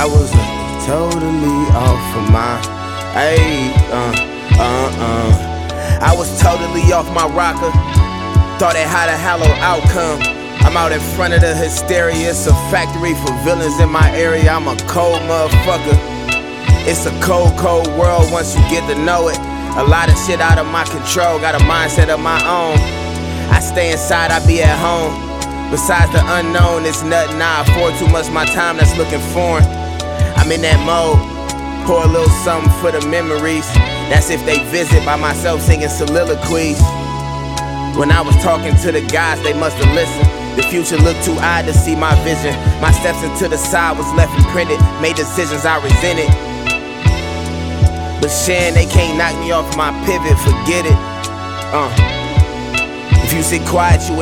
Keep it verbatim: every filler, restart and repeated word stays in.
I was uh, totally off of my, ayy, uh, uh, uh. I was totally off my rocker. Thought it had a hollow outcome. I'm out in front of the hysteria. It's a factory for villains in my area. I'm a cold motherfucker. It's a cold, cold world once you get to know it. A lot of shit out of my control. Got a mindset of my own. I stay inside, I be at home. Besides the unknown, it's nothing I afford too much my time that's looking foreign. I'm in that mode. Pour a little something for the memories. That's if they visit, by myself singing soliloquies. When I was talking to the guys, they must have listened. The future looked too odd to see my vision. My steps into the side was left imprinted. Made decisions I resented. But Shan, they can't knock me off my pivot, forget it. Uh. If you sit quiet, you